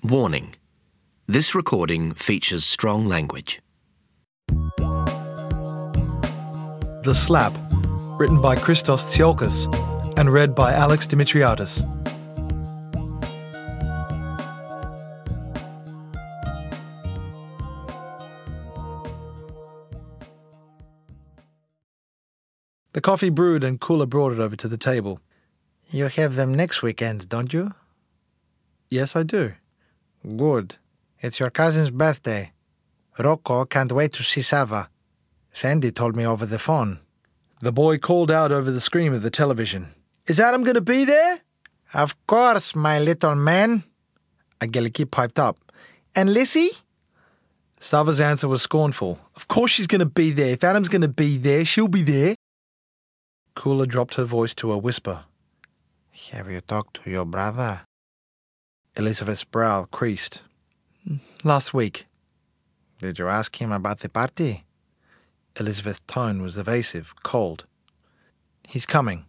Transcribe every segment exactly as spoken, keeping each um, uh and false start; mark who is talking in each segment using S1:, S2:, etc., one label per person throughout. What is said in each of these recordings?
S1: Warning: this recording features strong language.
S2: The Slap, written by Christos Tsiolkas and read by Alex Dimitriadis. The coffee brewed and Kula brought it over to the table.
S3: You have them next weekend, don't you?
S2: Yes, I do.
S3: Good. It's your cousin's birthday. Rocco can't wait to see Sava. Sandy told me over the phone.
S2: The boy called out over the screen of the television. Is Adam going to be there?
S3: Of course, my little man.
S2: Angeliki piped up. And Lissy? Sava's answer was scornful. Of course she's going to be there. If Adam's going to be there, she'll be there. Kula dropped her voice to a whisper.
S3: Have you talked to your brother?
S2: Elizabeth's brow creased. Last week.
S3: Did you ask him about the party?
S2: Elizabeth's tone was evasive, cold. He's coming.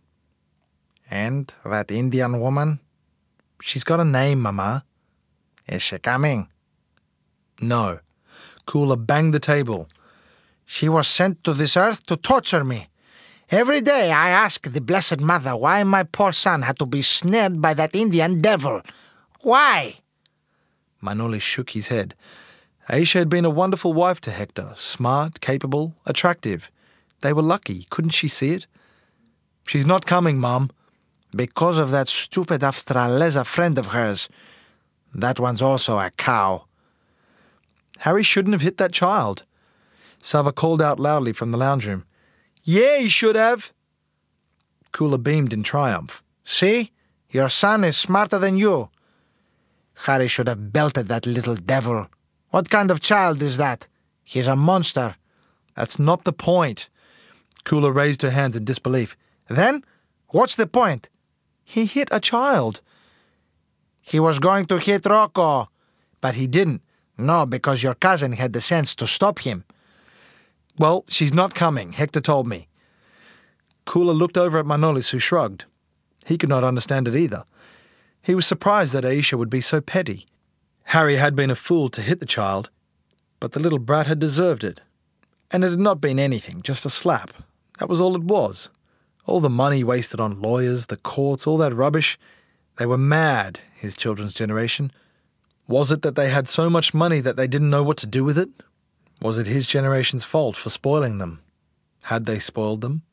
S3: And that Indian woman?
S2: She's got a name, Mama.
S3: Is she coming?
S2: No. Kula banged the table.
S3: She was sent to this earth to torture me. Every day I ask the Blessed Mother why my poor son had to be snared by that Indian devil. Why?
S2: Manoli shook his head. Aisha had been a wonderful wife to Hector, smart, capable, attractive. They were lucky, couldn't she see it? She's not coming, Mum.
S3: Because of that stupid Avstraleza friend of hers. That one's also a cow.
S2: Harry shouldn't have hit that child. Sava called out loudly from the lounge room. Yeah, he should have. Kula beamed in triumph.
S3: See? Your son is smarter than you. Harry should have belted that little devil. What kind of child is that? He's a monster.
S2: That's not the point. Kula raised her hands in disbelief.
S3: Then? What's the point?
S2: He hit a child.
S3: He was going to hit Rocco.
S2: But he didn't.
S3: No, because your cousin had the sense to stop him.
S2: Well, she's not coming, Hector told me. Kula looked over at Manolis, who shrugged. He could not understand it either. He was surprised that Aisha would be so petty. Harry had been a fool to hit the child, but the little brat had deserved it. And it had not been anything, just a slap. That was all it was. All the money wasted on lawyers, the courts, all that rubbish. They were mad, his children's generation. Was it that they had so much money that they didn't know what to do with it? Was it his generation's fault for spoiling them? Had they spoiled them?